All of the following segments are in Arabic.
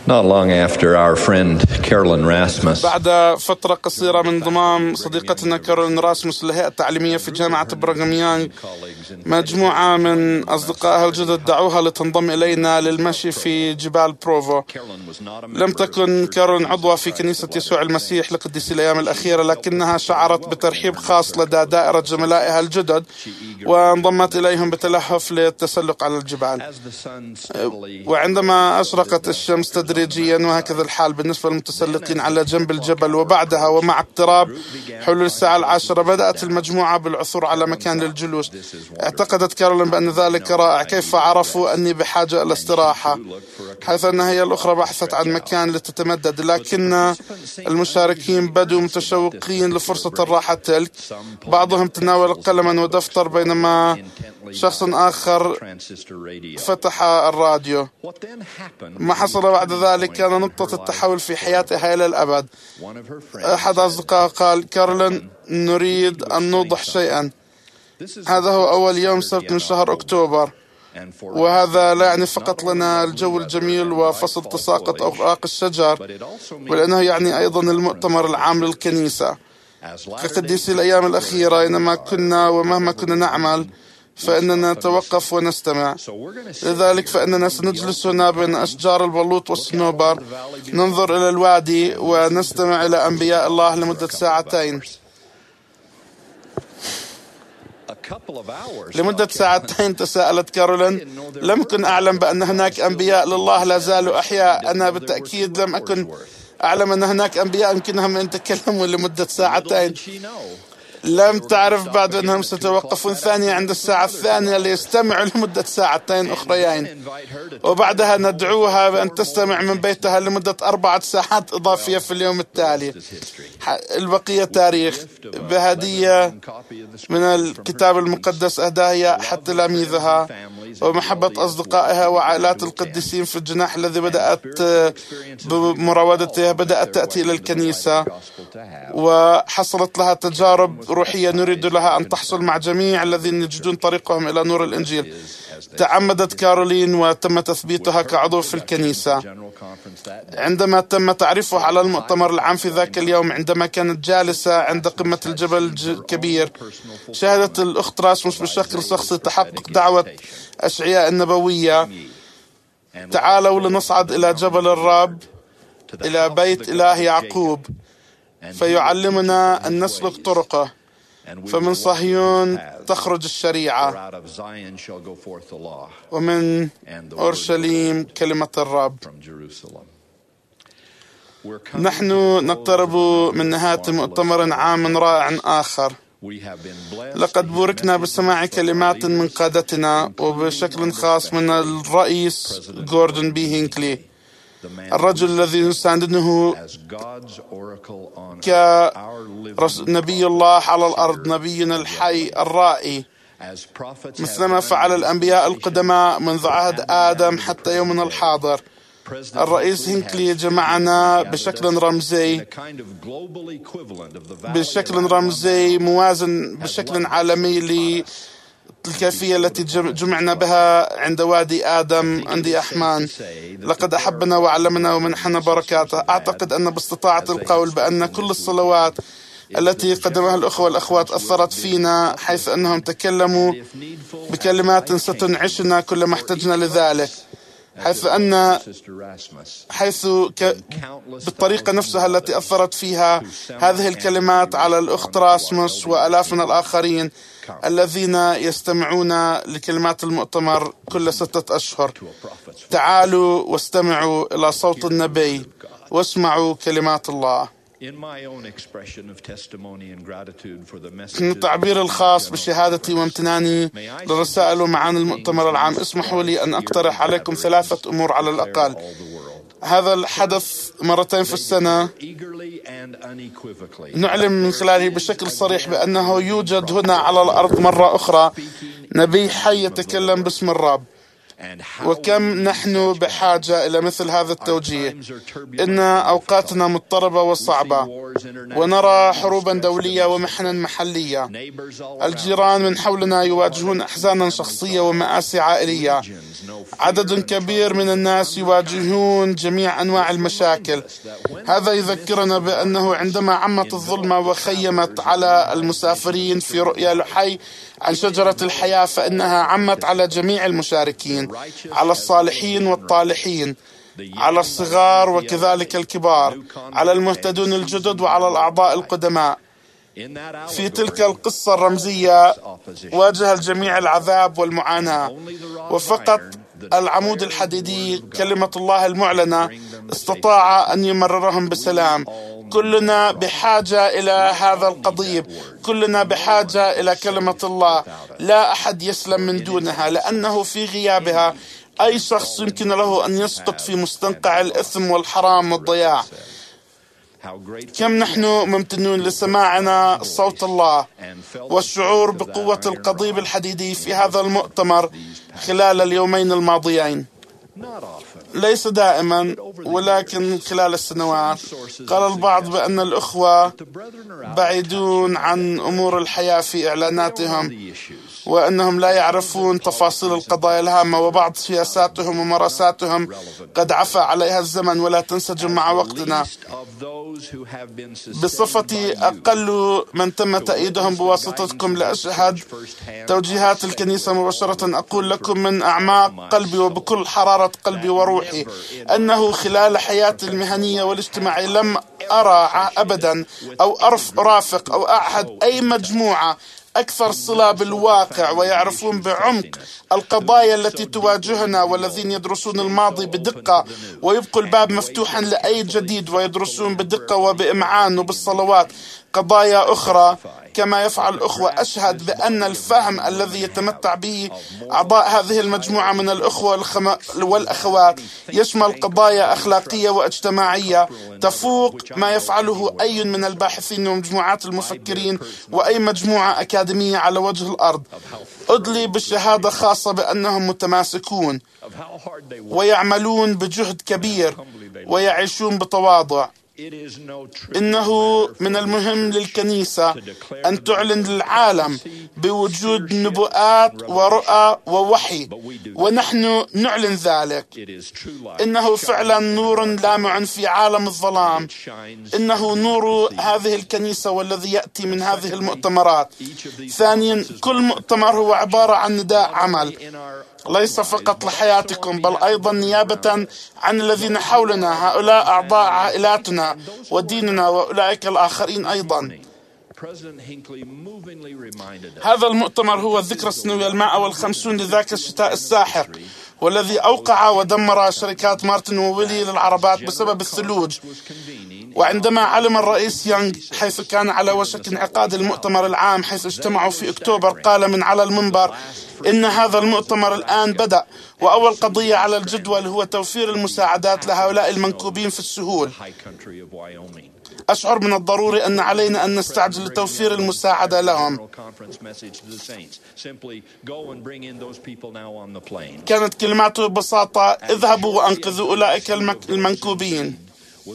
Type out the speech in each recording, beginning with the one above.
Not long after our friend Carolyn Rasmus بعد فترة قصيرة من انضمام صديقتنا كارولين راسموس للهيئة التعليمية في جامعة براغام يانغ، مجموعة من أصدقائها الجدد دعوها لتنضم إلينا للمشي في جبال بروفو. لم تكن كارولين عضوة في كنيسة يسوع المسيح لقديسي الأيام الأخيرة، لكنها شعرت بترحيب خاص لدى دائرة زملائها الجدد وانضمت إليهم بتلهف للتسلق على الجبال. وعندما أشرقت الشمس تدريجيا، وهكذا الحال بالنسبة للمتسلقين على جنب الجبل، وبعدها ومع اقتراب حلول الساعة 10 بدأت المجموعة بالعثور على مكان للجلوس. اعتقدت كارولين بأن ذلك رائع. كيف عرفوا أني بحاجة إلى استراحة؟ حيث أنها هي الأخرى بحثت عن مكان لتتمدد، لكن المشاركين بدوا متشوقين لفرصة الراحة تلك. بعضهم تناول قلما ودفتر، بينما شخص آخر فتح الراديو. ما حصل بعد ذلك كان نقطة التحول في حياتها إلى الأبد. أحد أصدقائها قال: كارولين، نريد أن نوضح شيئا. هذا هو أول يوم سبت من شهر أكتوبر، وهذا لا يعني فقط لنا الجو الجميل وفصل تساقط أوراق الشجر، ولأنه يعني أيضا المؤتمر العام للكنيسة. كقديسي الأيام الأخيرة أينما كنا ومهما كنا نعمل فإننا نتوقف ونستمع. لذلك فإننا سنجلس هنا بين أشجار البلوط والصنوبر، ننظر إلى الوادي ونستمع إلى أنبياء الله لمدة ساعتين. لمدة ساعتين، تساءلت كارولين، لم أكن أعلم بأن هناك أنبياء لله لا زالوا أحياء. أنا بالتأكيد لم أكن أعلم أن هناك أنبياء يمكنهم أن يتكلموا لمدة ساعتين. لم تعرف بعد أنهم سيتوقفون ثانية عند الساعة الثانية ليستمعوا لمدة ساعتين أخريين، وبعدها ندعوها بأن تستمع من بيتها لمدة 4 ساعات إضافية في اليوم التالي. البقية تاريخ. بهدية من الكتاب المقدس أهداها أحد تلاميذها، ومحبة أصدقائها وعائلات القديسين في الجناح الذي بدأت بمراودته بدأت تأتي إلى الكنيسة، وحصلت لها تجارب روحية نريد لها أن تحصل مع جميع الذين يجدون طريقهم إلى نور الإنجيل. تعمدت كارولين وتم تثبيتها كعضو في الكنيسة. عندما تم تعريفها على المؤتمر العام في ذاك اليوم، عندما كانت جالسة عند قمة الجبل الكبير، شاهدت الأخت راسموس بشكل شخصي تحقق دعوة أشعياء النبوية: تعالوا لنصعد إلى جبل الرب، إلى بيت إله يعقوب، فيعلمنا أن نسلك طرقه، فمن صهيون تخرج الشريعة، ومن أورشليم كلمة الرب. نحن نقترب من نهاية مؤتمر عام رائع آخر. لقد بوركنا بسماع كلمات من قادتنا، وبشكل خاص من الرئيس غوردون بي هينكلي، الرجل الذي نسانده كنبي الله على الأرض، نبينا الحي الرائي، مثلما فعل الأنبياء القدماء منذ عهد آدم حتى يومنا الحاضر. الرئيس هينكلي جمعنا بشكل رمزي موازن بشكل عالمي للكيفية التي جمعنا بها عند وادي آدم عند أحمان. لقد أحبنا وعلمنا ومنحنا بركاته. أعتقد أن باستطاعة القول بأن كل الصلوات التي قدمها الأخوة والأخوات أثرت فينا، حيث أنهم تكلموا بكلمات ستنعشنا كلما احتجنا لذلك، بالطريقة نفسها التي أثرت فيها هذه الكلمات على الأخت راسموس وألاف من الآخرين الذين يستمعون لكلمات المؤتمر كل 6 أشهر. تعالوا واستمعوا إلى صوت النبي واسمعوا كلمات الله. في التعبير الخاص بشهادتي وامتناني للرسائل ومعاني المؤتمر العام، اسمحوا لي أن أقترح عليكم 3 أمور على الأقل. هذا الحدث 2 مرات في السنة. نعلم من خلاله بشكل صريح بأنه يوجد هنا على الأرض مرة أخرى نبي حي يتكلم باسم الرب، وكم نحن بحاجة إلى مثل هذا التوجيه. إن أوقاتنا مضطربة وصعبة، ونرى حروبا دولية ومحنا محلية. الجيران من حولنا يواجهون أحزانا شخصية ومآسي عائلية. عدد كبير من الناس يواجهون جميع أنواع المشاكل. هذا يذكرنا بأنه عندما عمت الظلمة وخيمت على المسافرين في رؤيا لحي عن شجرة الحياة، فإنها عمت على جميع المشاركين، على الصالحين والطالحين، على الصغار وكذلك الكبار، على المهتدون الجدد وعلى الأعضاء القدماء. في تلك القصة الرمزية واجه الجميع العذاب والمعاناة، وفقط العمود الحديدي كلمة الله المعلنة استطاع أن يمررهم بسلام. كلنا بحاجة إلى هذا القضيب، كلنا بحاجة إلى كلمة الله، لا أحد يسلم من دونها، لأنه في غيابها أي شخص يمكن له أن يسقط في مستنقع الإثم والحرام والضياع. كم نحن ممتنون لسماعنا صوت الله والشعور بقوة القضيب الحديدي في هذا المؤتمر خلال اليومين الماضيين. ليس دائما ولكن خلال السنوات. قال البعض بأن الأخوة بعيدون عن أمور الحياة في إعلاناتهم، وأنهم لا يعرفون تفاصيل القضايا الهامة، وبعض سياساتهم ومراساتهم قد عفى عليها الزمن ولا تنسجم مع وقتنا. بصفتي أقل من تم تأييدهم بواسطتكم لأشهد توجيهات الكنيسة مباشرة، أقول لكم من أعماق قلبي وبكل حرارة قلبي وروحي أنه خلال حياتي المهنية والاجتماعية لم أرى أبدا أو أرافق أو أعهد أي مجموعة أكثر صلة بالواقع ويعرفون بعمق القضايا التي تواجهنا، والذين يدرسون الماضي بدقة ويبقوا الباب مفتوحا لأي جديد، ويدرسون بدقة وبإمعان وبالصلوات قضايا أخرى كما يفعل الأخوة. أشهد بأن الفهم الذي يتمتع به أعضاء هذه المجموعة من الأخوة والأخوات يشمل قضايا أخلاقية واجتماعية تفوق ما يفعله أي من الباحثين ومجموعات المفكرين وأي مجموعة أكاديمية على وجه الأرض. أدلي بالشهادة خاصة بأنهم متماسكون ويعملون بجهد كبير ويعيشون بتواضع. إنه من المهم للكنيسة أن تعلن للعالم بوجود نبوءات ورؤى ووحي، ونحن نعلن ذلك. إنه فعلا نور لامع في عالم الظلام. إنه نور هذه الكنيسة والذي يأتي من هذه المؤتمرات. ثانيا، كل مؤتمر هو عبارة عن نداء عمل، ليس فقط لحياتكم بل أيضا نيابة عن الذين حولنا، هؤلاء أعضاء عائلاتنا وديننا وأولئك الآخرين أيضا. هذا المؤتمر هو الذكرى السنوية 150 لذاك الشتاء الساحر، والذي أوقع ودمر شركات مارتن وويلي للعربات بسبب الثلوج. وعندما علم الرئيس يونغ حيث كان على وشك انعقاد المؤتمر العام حيث اجتمعوا في أكتوبر، قال من على المنبر إن هذا المؤتمر الآن بدأ، وأول قضية على الجدول هو توفير المساعدات لهؤلاء المنكوبين في السهول. أشعر من الضروري أن علينا أن نستعجل لتوفير المساعدة لهم. كانت كلماته ببساطة: اذهبوا وأنقذوا أولئك المنكوبين.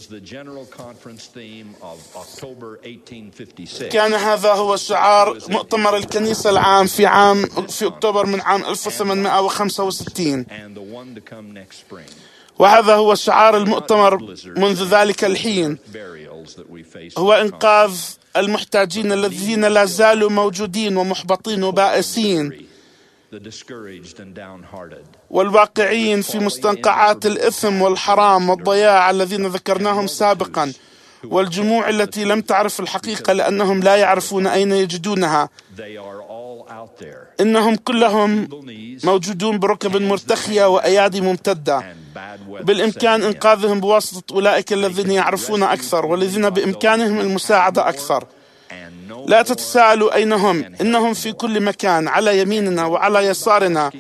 كان هذا هو شعار مؤتمر الكنيسة العام في أكتوبر من عام 1865، وهذا هو شعار المؤتمر منذ ذلك الحين، هو إنقاذ المحتاجين الذين لا زالوا موجودين ومحبطين وبائسين والواقعين في مستنقعات الإثم والحرام والضياع الذين ذكرناهم سابقا، والجموع التي لم تعرف الحقيقة لأنهم لا يعرفون أين يجدونها. إنهم كلهم موجودون بركب مرتخية وأيادي ممتدة. بالإمكان إنقاذهم بواسطة أولئك الذين يعرفون أكثر والذين بإمكانهم المساعدة أكثر. لا تتساءلوا أين هم، إنهم في كل مكان، على يميننا وعلى يسارنا.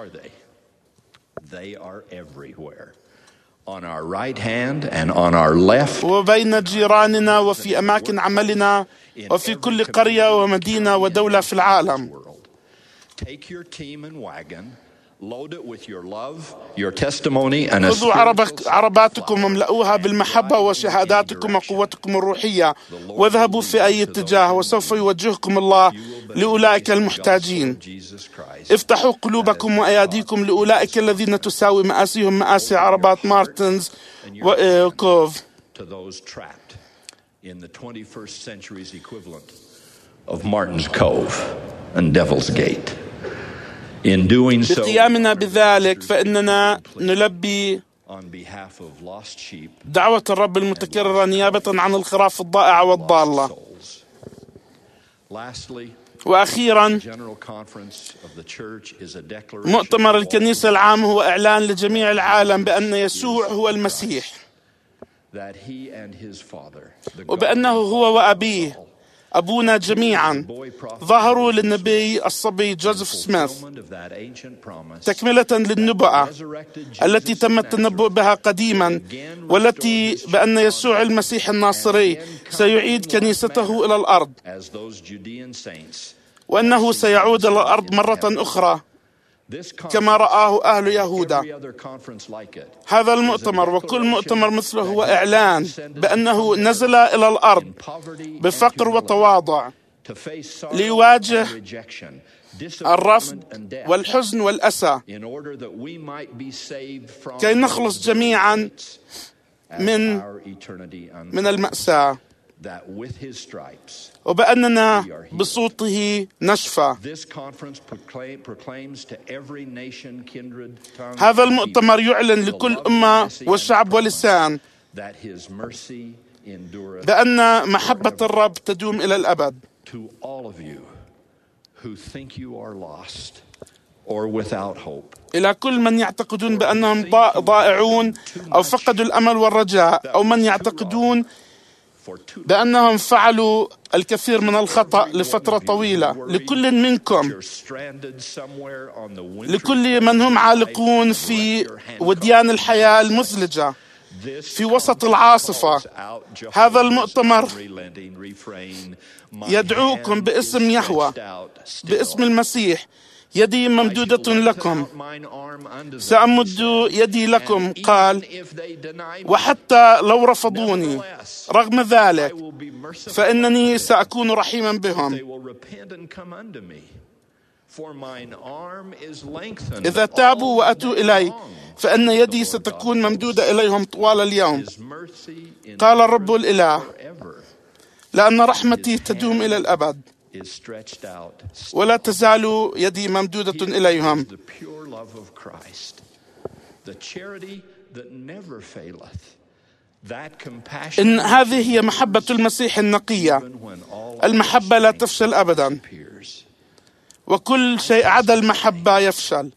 وبين جيراننا وفي أماكن عملنا وفي كل قرية ومدينة ودولة في العالم. Load it with your love, your testimony, and a خذوا عرباتكم واملأوها بالمحبة وشهاداتكم وقوتكم الروحية، واذهبوا في أي اتجاه وسوف يوجهكم الله لأولئك المحتاجين. افتحوا قلوبكم وأياديكم لأولئك الذين تساوي مآسيهم مآسي عربات مارتنز وكوف. to those trapped in the 21st century's equivalent of Martin's Cove and Devil's Gate. In doing so, بقيامنا بذلك فإننا نلبي دعوة الرب المتكررة نيابة عن الخراف الضائعة والضالة. وأخيرا، مؤتمر الكنيسة العام هو إعلان لجميع العالم بأن يسوع هو المسيح، وبأنه هو وأبيه أبونا جميعا ظهروا للنبي الصبي جوزيف سميث تكملة للنبوءة التي تم التنبؤ بها قديما، والتي بأن يسوع المسيح الناصري سيعيد كنيسته إلى الأرض، وأنه سيعود إلى الأرض مرة أخرى كما رآه أهل يهوذا. هذا المؤتمر وكل مؤتمر مثله هو إعلان بأنه نزل إلى الأرض بفقر وتواضع ليواجه الرفض والحزن والأسى كي نخلص جميعا من المأساة، وبأننا بصوته نشفى. هذا المؤتمر يعلن لكل أمة وشعب ولسان بأن محبة الرب تدوم إلى الأبد. إلى كل من يعتقدون بأنهم ضائعون أو فقدوا الأمل والرجاء، أو من يعتقدون بأنهم فعلوا الكثير من الخطأ لفترة طويلة، لكل منكم، لكل من هم عالقون في وديان الحياة المثلجة في وسط العاصفة، هذا المؤتمر يدعوكم باسم يهوه، باسم المسيح. يدي ممدودة لكم، سأمد يدي لكم، قال، وحتى لو رفضوني رغم ذلك فإنني سأكون رحيما بهم. إذا تابوا وأتوا إلي فإن يدي ستكون ممدودة إليهم طوال اليوم، قال الرب الإله، لأن رحمتي تدوم إلى الأبد ولا تزال يدي ممدودة إليهم. إن هذه هي محبة المسيح النقية، المحبة لا تفشل أبدا، وكل شيء عدا المحبة يفشل.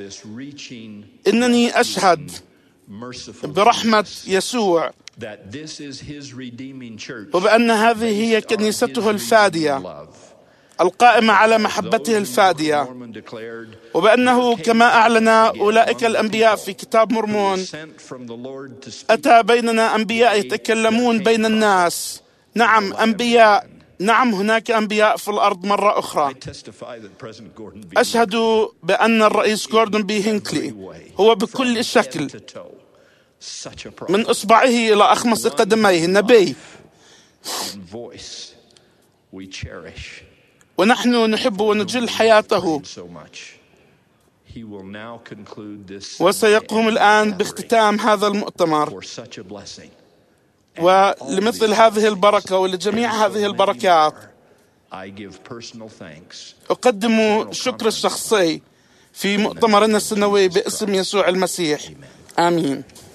إنني أشهد برحمة يسوع وبأن هذه هي كنيسته الفادية القائمة على محبته الفادية، وبأنه كما أعلن أولئك الأنبياء في كتاب مرمون، أتى بيننا أنبياء يتكلمون بين الناس. نعم أنبياء، نعم هناك أنبياء في الأرض مرة أخرى. أشهد بأن الرئيس غوردون بي هينكلي هو بكل شكل من إصبعه إلى أخمص قدميه نبي، ونحن نحب ونجل حياته. وسيقوم الآن باختتام هذا المؤتمر، ولمثل هذه البركة ولجميع هذه البركات أقدم شكر الشخصي في مؤتمرنا السنوي باسم يسوع المسيح. آمين.